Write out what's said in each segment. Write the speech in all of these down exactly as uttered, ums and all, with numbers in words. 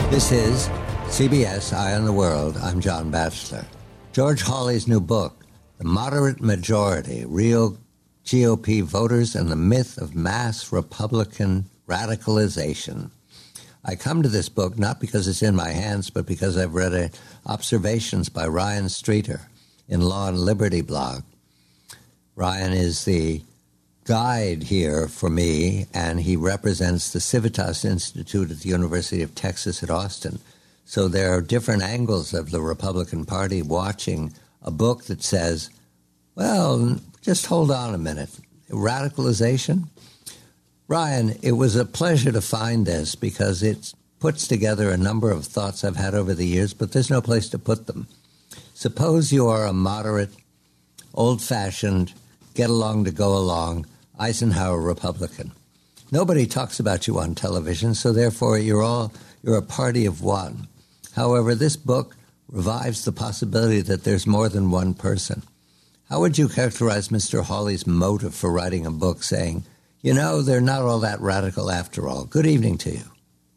This is C B S Eye on the World. I'm John Batchelor. George Hawley's new book, The Moderate Majority, Real G O P Voters and the Myth of Mass Republican Radicalization. I come to this book not because it's in my hands, but because I've read a, observations by Ryan Streeter in Law and Liberty blog. Ryan is the guide here for me, and he represents the Civitas Institute at the University of Texas at Austin. So there are different angles of the Republican Party watching a book that says, well, just hold on a minute. Radicalization? Ryan, it was a pleasure to find this because it puts together a number of thoughts I've had over the years, but there's no place to put them. Suppose you are a moderate, old-fashioned, get along to go along, Eisenhower Republican. Nobody talks about you on television, so therefore you're all you're a party of one. However, this book revives the possibility that there's more than one person. How would you characterize Mister Hawley's motive for writing a book saying, you know, they're not all that radical after all? Good evening to you.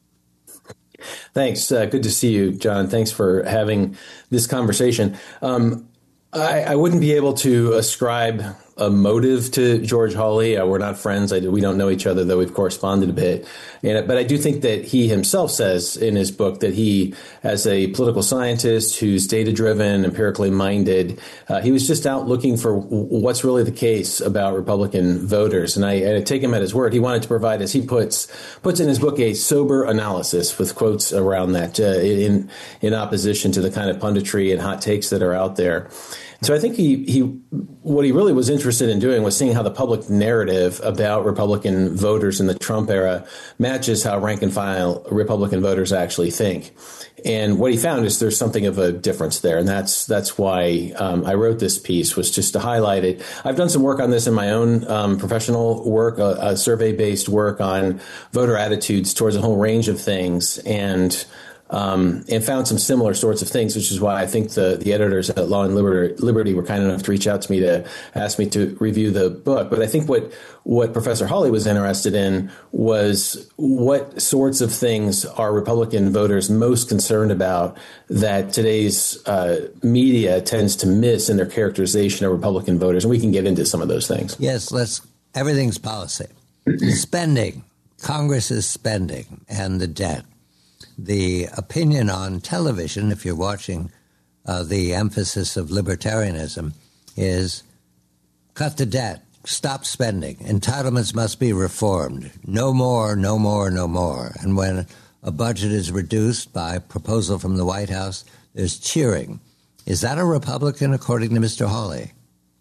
Thanks. Uh, good to see you, John. Thanks for having this conversation. Um, I, I wouldn't be able to ascribe a motive to George Hawley. Uh, we're not friends. I do, we don't know each other, though we've corresponded a bit. And, but I do think that he himself says in his book that he, as a political scientist who's data-driven, empirically minded, uh, he was just out looking for w- what's really the case about Republican voters. And I, I take him at his word. He wanted to provide, as he puts puts in his book, a sober analysis with quotes around that uh, in in opposition to the kind of punditry and hot takes that are out there. So I think he, he what he really was interested in doing was seeing how the public narrative about Republican voters in the Trump era matches how rank and file Republican voters actually think. And what he found is there's something of a difference there. And that's that's why um, I wrote this piece, was just to highlight it. I've done some work on this in my own um, professional work, a, a survey-based work on voter attitudes towards a whole range of things. And Um, and found some similar sorts of things, which is why I think the, the editors at Law and Liberty, Liberty were kind enough to reach out to me to ask me to review the book. But I think what what Professor Hawley was interested in was what sorts of things are Republican voters most concerned about that today's uh, media tends to miss in their characterization of Republican voters. And we can get into some of those things. Yes, let's. Everything's policy. Spending. Congress is spending, and the debt. The opinion on television, if you're watching uh, the emphasis of libertarianism, is cut the debt, stop spending, entitlements must be reformed, no more, no more, no more. And when a budget is reduced by proposal from the White House, there's cheering. Is that a Republican, according to Mister Hawley?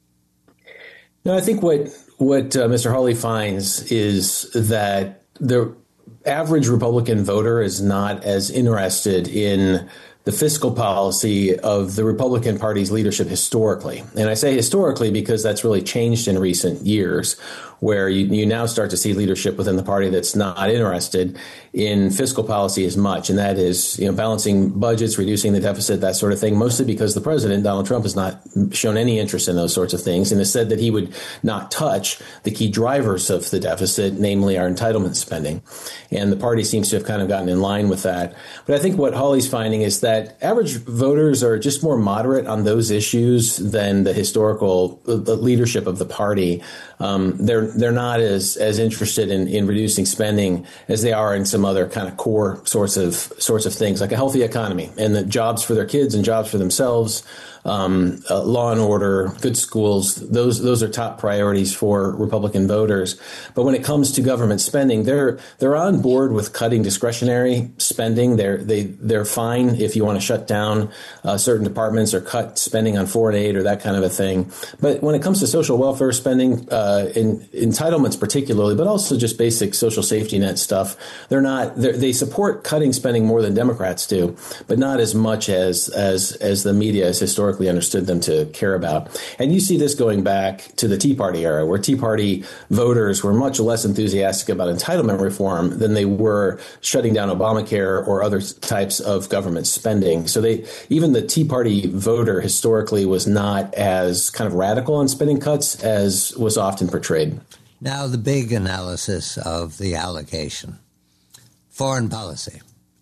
No, I think what, what uh, Mister Hawley finds is that the average Republican voter is not as interested in the fiscal policy of the Republican Party's leadership historically. And I say historically because that's really changed in recent years, where you, you now start to see leadership within the party that's not interested in fiscal policy as much. And that is, you know, balancing budgets, reducing the deficit, that sort of thing, mostly because the president, Donald Trump, has not shown any interest in those sorts of things and has said that he would not touch the key drivers of the deficit, namely our entitlement spending. And the party seems to have kind of gotten in line with that. But I think what Hawley's finding is that average voters are just more moderate on those issues than the historical the leadership of the party. Um, they're they're not as as interested in, in reducing spending as they are in some other kind of core sorts of sorts of things, like a healthy economy and the jobs for their kids and jobs for themselves, um, uh, law and order, good schools. Those those are top priorities for Republican voters. But when it comes to government spending, they're they're on board with cutting discretionary spending. They're they they're fine if you want to shut down uh, certain departments or cut spending on foreign aid or that kind of a thing. But when it comes to social welfare spending, uh, in entitlements particularly, but also just basic social safety net stuff, they're not they're, they support cutting spending more than Democrats do, but not as much as as as the media has historically understood them to care about. And you see this going back to the Tea Party era, where Tea Party voters were much less enthusiastic about entitlement reform than they were shutting down Obamacare or other types of government spending. So they even the Tea Party voter historically was not as kind of radical on spending cuts as was often portrayed. Now, the big analysis of the allocation. Foreign policy.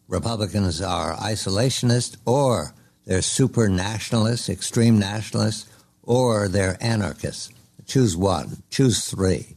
Republicans are isolationist, or they're super nationalists, extreme nationalists, or they're anarchists. Choose one. Choose three.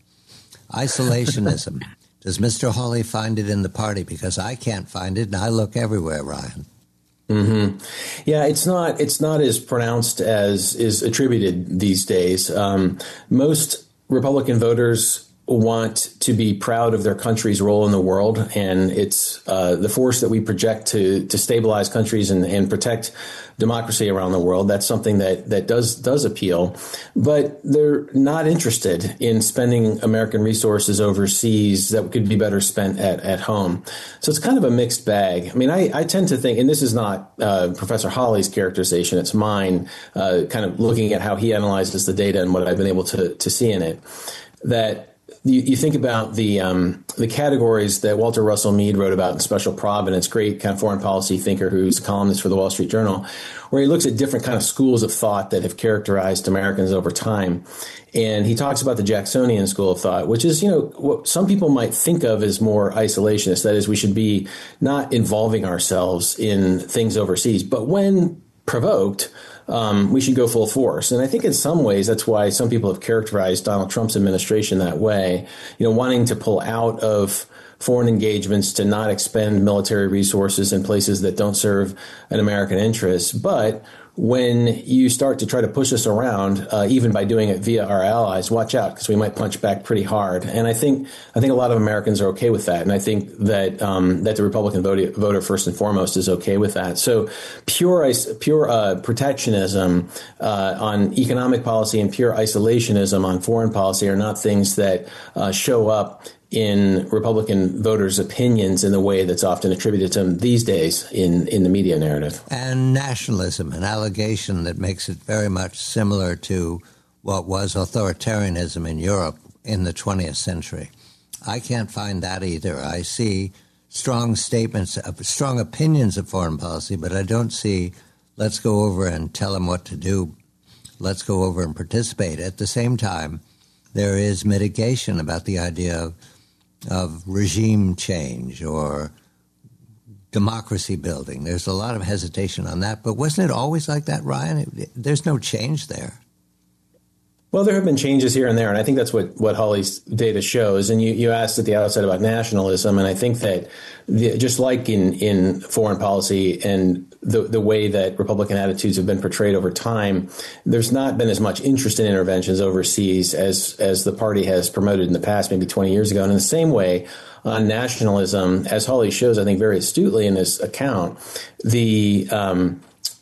Isolationism. Does Mister Hawley find it in the party? Because I can't find it, and I look everywhere, Ryan. Mm-hmm. Yeah, it's not it's not as pronounced as is attributed these days. Um, most Republican voters want to be proud of their country's role in the world, and it's uh, the force that we project to to stabilize countries and, and protect democracy around the world. That's something that that does does appeal, but they're not interested in spending American resources overseas that could be better spent at, at home. So it's kind of a mixed bag. I mean, I, I tend to think, and this is not uh, Professor Hawley's characterization, it's mine, uh, kind of looking at how he analyzes the data and what I've been able to to see in it, that You, you think about the um, the categories that Walter Russell Mead wrote about in Special Providence, great kind of foreign policy thinker who's a columnist for the Wall Street Journal, where he looks at different kind of schools of thought that have characterized Americans over time. And he talks about the Jacksonian school of thought, which is, you know, what some people might think of as more isolationist. That is, we should be not involving ourselves in things overseas. But when provoked, Um, we should go full force. And I think in some ways that's why some people have characterized Donald Trump's administration that way, you know, wanting to pull out of foreign engagements, to not expend military resources in places that don't serve an American interest. But when you start to try to push us around, uh, even by doing it via our allies, watch out, because we might punch back pretty hard. And I think I think a lot of Americans are okay with that. And I think that um, that the Republican vote, voter, first and foremost, is okay with that. So pure pure uh, protectionism uh, on economic policy and pure isolationism on foreign policy are not things that uh, show up in Republican voters' opinions in the way that's often attributed to them these days in, in the media narrative. And nationalism, an allegation that makes it very much similar to what was authoritarianism in Europe in the twentieth century. I can't find that either. I see strong statements, strong opinions of foreign policy, but I don't see, let's go over and tell them what to do. Let's go over and participate. At the same time, there is mitigation about the idea of of regime change or democracy building. There's a lot of hesitation on that. But wasn't it always like that, Ryan? It, it, there's no change there. Well, there have been changes here and there, and I think that's what, what Hawley's data shows. And you, you asked at the outset about nationalism, and I think that the, just like in, in foreign policy and the, the way that Republican attitudes have been portrayed over time, there's not been as much interest in interventions overseas as, as the party has promoted in the past, maybe twenty years ago. And in the same way, on nationalism, as Hawley shows, I think very astutely in this account, the um,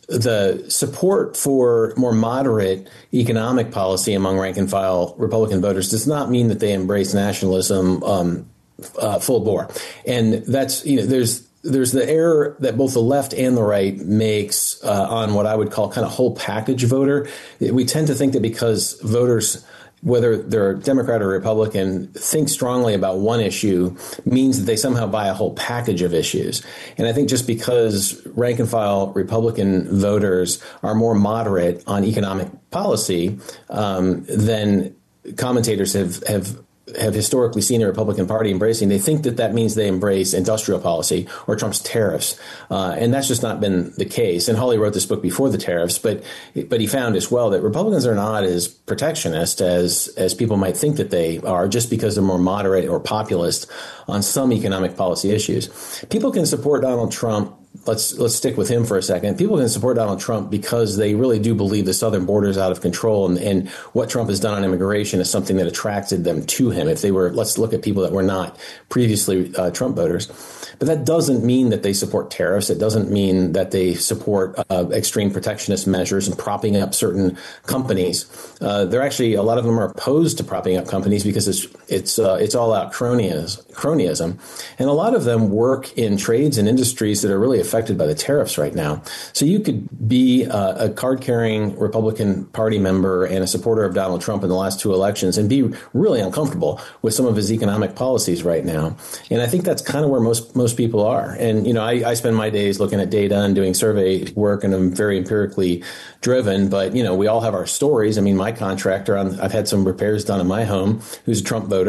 the support for more moderate economic policy among rank and file Republican voters does not mean that they embrace nationalism um, uh, full bore. And that's, you know, there's there's the error that both the left and the right makes uh, on what I would call kind of whole package voter. We tend to think that because voters, whether they're Democrat or Republican, think strongly about one issue means that they somehow buy a whole package of issues. And I think just because rank and file Republican voters are more moderate on economic policy um, than commentators have, have have historically seen the Republican Party embracing, they think that that means they embrace industrial policy or Trump's tariffs. Uh, and that's just not been the case. And Hawley wrote this book before the tariffs, but but he found as well that Republicans are not as protectionist as, as people might think that they are, just because they're more moderate or populist on some economic policy issues. People can support Donald Trump. Let's let's stick with him for a second. People can support Donald Trump because they really do believe the southern border is out of control, and, and what Trump has done on immigration is something that attracted them to him. If they were, let's look at people that were not previously uh, Trump voters. But that doesn't mean that they support tariffs. It doesn't mean that they support uh, extreme protectionist measures and propping up certain companies. Uh, they're actually, a lot of them are opposed to propping up companies because it's it's uh, it's all out cronyism, cronyism. And a lot of them work in trades and industries that are really affected by the tariffs right now. So you could be uh, a card-carrying Republican Party member and a supporter of Donald Trump in the last two elections and be really uncomfortable with some of his economic policies right now. And I think that's kind of where most most people are. And, you know, I, I spend my days looking at data and doing survey work, and I'm very empirically driven. But, you know, we all have our stories. I mean, my contractor, on, I've had some repairs done in my home, who's a Trump voter.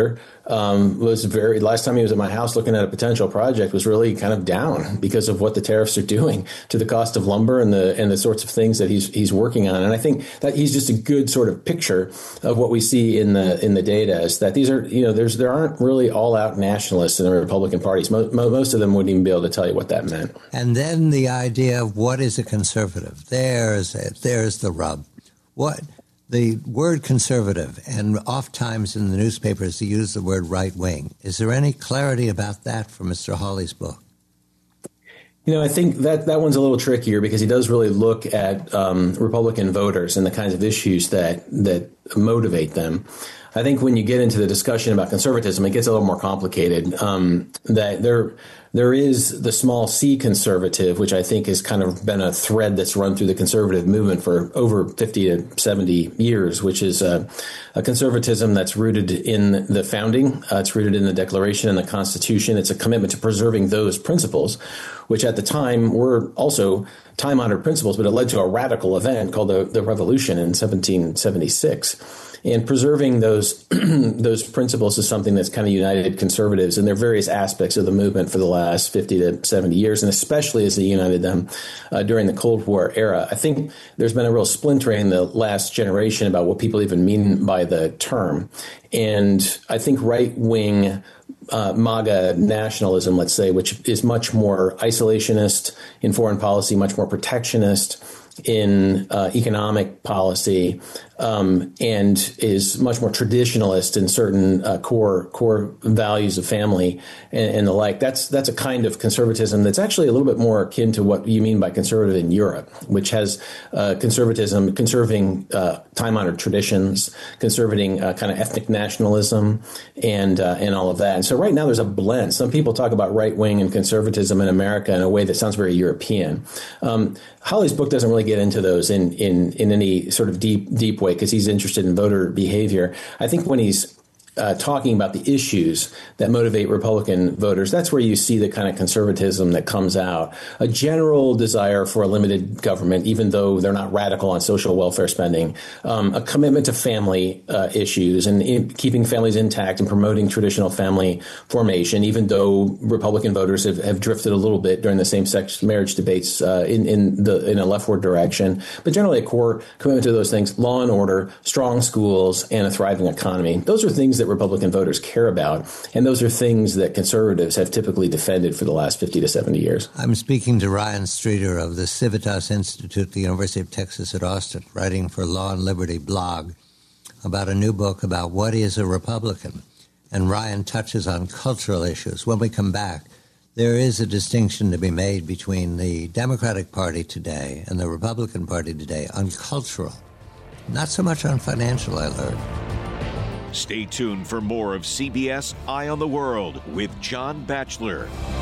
um, was very, last time he was at my house looking at a potential project was really kind of down because of what the tariffs are doing to the cost of lumber and the and the sorts of things that he's he's working on. And I think that he's just a good sort of picture of what we see in the in the data, is that these are, you know, there's there aren't really all out nationalists in the Republican parties. Most, most of them wouldn't even be able to tell you what that meant. And then the idea of what is a conservative. There's it. There's the rub. What the word conservative, and oftentimes in the newspapers they use the word right wing. Is there any clarity about that from Mister Hawley's book? You know, I think that that one's a little trickier because he does really look at um, Republican voters and the kinds of issues that that motivate them. I think when you get into the discussion about conservatism, it gets a little more complicated. Um, that there there is the small c conservative, which I think has kind of been a thread that's run through the conservative movement for over fifty to seventy years, which is a, a conservatism that's rooted in the founding. Uh, it's rooted in the Declaration and the Constitution. It's a commitment to preserving those principles, which at the time were also time-honored principles, but it led to a radical event called the, the Revolution in seventeen seventy-six. And preserving those those principles is something that's kind of united conservatives in their various aspects of the movement for the last fifty to seventy years, and especially as they united them uh, during the Cold War era. I think there's been a real splintering in the last generation about what people even mean by the term. And I think right-wing Uh, MAGA nationalism, let's say, which is much more isolationist in foreign policy, much more protectionist in uh, economic policy, um, and is much more traditionalist in certain uh, core core values of family and, and the like. That's that's a kind of conservatism that's actually a little bit more akin to what you mean by conservative in Europe, which has uh, conservatism, conserving uh, time-honored traditions, conserving uh, kind of ethnic nationalism, and uh, and all of that. And so right now there's a blend. Some people talk about right-wing and conservatism in America in a way that sounds very European. Um, Hawley's book doesn't really get into those in, in, in any sort of deep, deep way because he's interested in voter behavior. I think when he's uh, talking about the issues that motivate Republican voters, that's where you see the kind of conservatism that comes out. A general desire for a limited government, even though they're not radical on social welfare spending. Um, a commitment to family uh, issues and in keeping families intact and promoting traditional family formation, even though Republican voters have, have drifted a little bit during the same-sex marriage debates uh, in, in, the, in a leftward direction. But generally a core commitment to those things: law and order, strong schools, and a thriving economy. Those are things that Republican voters care about, and those are things that conservatives have typically defended for the last fifty to seventy years. I'm speaking to Ryan Streeter of the Civitas Institute at the University of Texas at Austin, writing for Law and Liberty blog about a new book about what is a Republican. And Ryan touches on cultural issues. When we come back, there is a distinction to be made between the Democratic Party today and the Republican Party today on cultural, not so much on financial, I learned. Stay tuned for more of C B S Eye on the World with John Batchelor.